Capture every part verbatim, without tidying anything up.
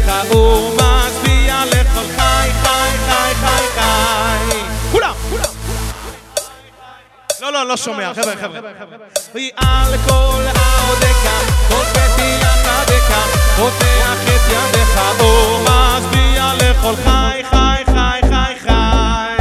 ידיך הוא משביע לכל חי, חי, חי, חי, חי. כולם, כולם. לא, לא, לא שומע, חבר'ה, חבר'ה. ועל כל העודך, כל פתיח ידיך, פותח את ידיך, הוא משביע לכל חי, חי, חי, חי, חי.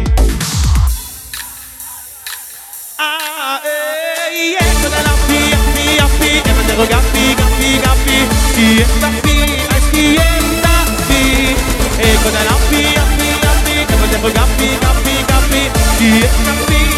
אה, אה, כדי להפי, יפי, יפי, אבל זה גפי, גפי, גפי, כי יש תפי, אז כי יש תפי. כדי להפי, יפי, יפי, אבל זה גפי, גפי, גפי, כי יש תפי.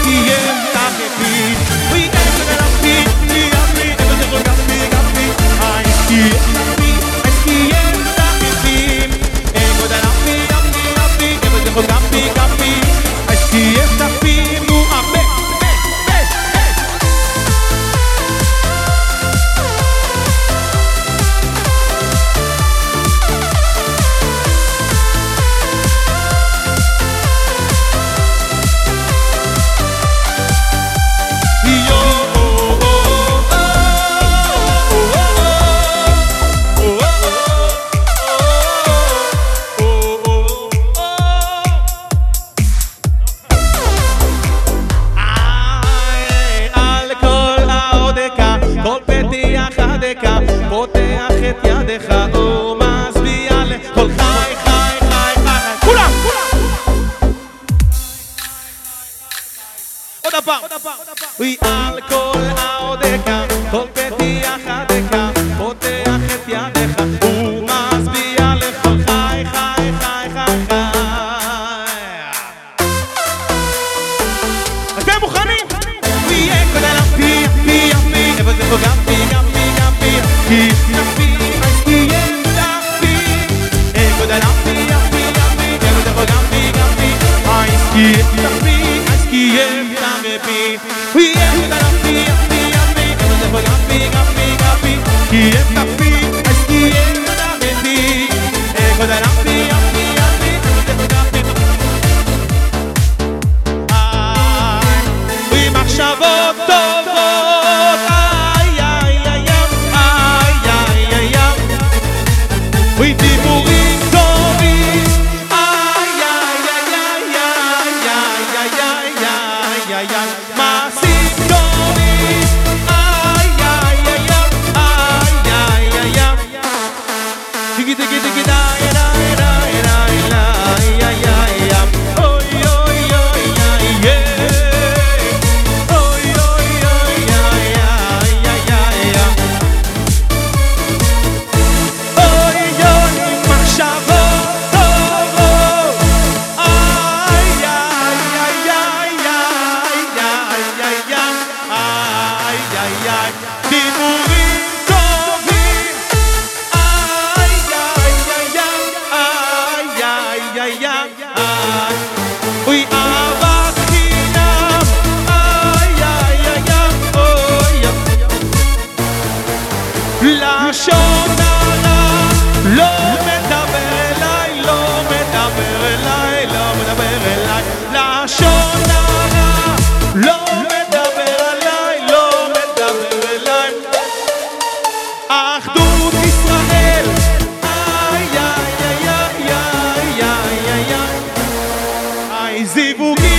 פותח את ידיך הוא משביע לכל חי, חי, חי, חי. כולם, כולם. עוד הפעם. ועל כל העודך, כל פתיח ידיך, פותח את ידיך הוא משביע לכל חי, חי, חי, חי, חי. אתם מוכנים? ויהיה כדי להפי, יפי, יפי, אבל זה פה גפי, גפי, גפי, כי תפי, אז כי אין תפי. כדי להפי, יפי, יפי, אבל זה פה גפי, גפי, אז כי תפי, אז כי אין תפי. ויהיה כדי להפי, יפי, יפי, אבל זה פה גפי, גפי, גפי, כי אין תפי, אז כי אין תפי. כדי להפי, יפי, יפי, אבל זה פה גפי, גפי. ומחשבות טובות, איי, איי, איי, איי, איי, איי, איי. ודיבורים טובים, איי, איי, איי, איי, איי, איי, איי, איי, איי. מעשים טובים, איי, איי, איי, איי, איי, איי, איי. דיגי, דיגי, דיגי, די, די, די, די, די, איי, איי, איי. אוי, אוי, אוי, איי, איי. אוי, אוי, אוי, איי, איי, איי, איי. אוי, אוי, מחשבות טובות. איי, איי, איי, איי, איי, איי, איי, איי, איי. דיבורים טובים. איי, איי, איי, איי, איי, איי, איי. אוי, אהבת חינם. איי, איי, איי, אוי. לשון הרע לא מדבר אליי, לא מדבר אליי, לא מדבר אליי. לשון הרע לא מדבר אליי, לא מדבר אליי. אחדות ישראל. איי, איי, איי, איי, איי, איי, איי. איי, זיווגים.